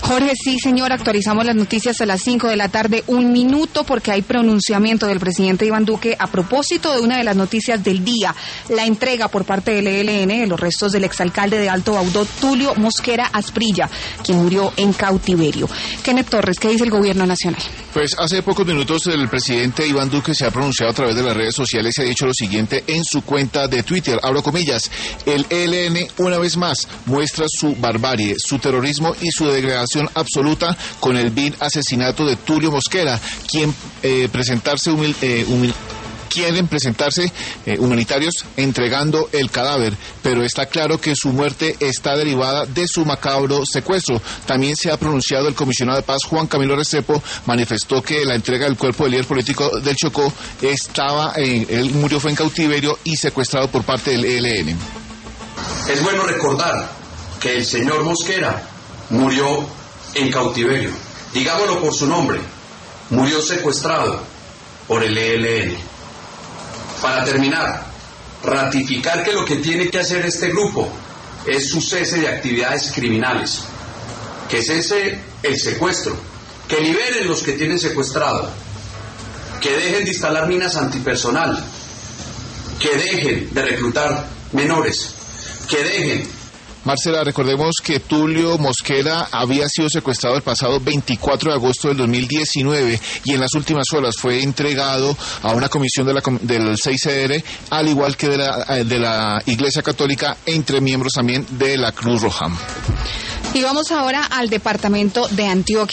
Jorge, sí, señor, actualizamos las noticias a las 5 de la tarde, 1 minuto, porque hay pronunciamiento del presidente Iván Duque a propósito de una de las noticias del día, la entrega por parte del ELN de los restos del exalcalde de Alto Baudó, Tulio Mosquera Asprilla, quien murió en cautiverio. Kenneth Torres, ¿qué dice el gobierno nacional? Pues hace pocos minutos el presidente Iván Duque se ha pronunciado a través de las redes sociales y ha dicho lo siguiente en su cuenta de Twitter, abro comillas: el ELN una vez más muestra su barbarie, su terrorismo y su degradación absoluta con el vil asesinato de Tulio Mosquera, quien quieren presentarse humanitarios entregando el cadáver, pero está claro que su muerte está derivada de su macabro secuestro. También se ha pronunciado el comisionado de paz Juan Camilo Restrepo, manifestó que la entrega del cuerpo del líder político del Chocó él murió, fue en cautiverio y secuestrado por parte del ELN. Es bueno recordar que el señor Mosquera murió en cautiverio, digámoslo por su nombre, murió secuestrado por el ELN. Para terminar, ratificar que lo que tiene que hacer este grupo es su cese de actividades criminales, que cese el secuestro, que liberen los que tienen secuestrado, que dejen de instalar minas antipersonal, que dejen de reclutar menores, que dejen. Marcela, recordemos que Tulio Mosquera había sido secuestrado el pasado 24 de agosto del 2019 y en las últimas horas fue entregado a una comisión del 6CR, al igual que de la Iglesia Católica, entre miembros también de la Cruz Roja. Y vamos ahora al departamento de Antioquia.